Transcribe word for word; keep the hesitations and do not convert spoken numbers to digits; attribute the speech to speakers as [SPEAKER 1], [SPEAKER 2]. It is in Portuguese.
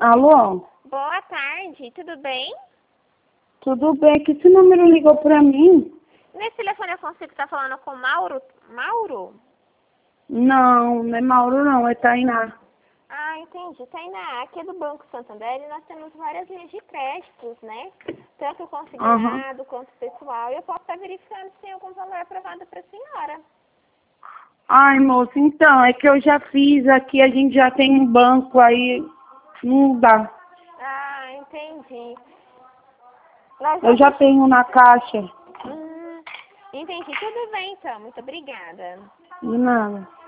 [SPEAKER 1] Alô?
[SPEAKER 2] Boa tarde, tudo bem?
[SPEAKER 1] Tudo bem? Que esse número ligou pra mim?
[SPEAKER 2] Nesse telefone eu consigo estar falando com Mauro? Mauro?
[SPEAKER 1] Não, não é Mauro não, é Tainá.
[SPEAKER 2] Ah, entendi. Tainá, aqui é do Banco Santander e nós temos várias linhas de créditos, né? Tanto consignado
[SPEAKER 1] Uhum.
[SPEAKER 2] quanto pessoal. E eu posso estar verificando se tem algum valor aprovado para a senhora.
[SPEAKER 1] Ai, moço, então, é que eu já fiz aqui, a gente já tem um banco aí, não dá.
[SPEAKER 2] Ah, entendi. Nós
[SPEAKER 1] Eu
[SPEAKER 2] não
[SPEAKER 1] já
[SPEAKER 2] fech...
[SPEAKER 1] tenho na caixa.
[SPEAKER 2] Hum, entendi. Tudo bem, então. Muito obrigada.
[SPEAKER 1] De nada.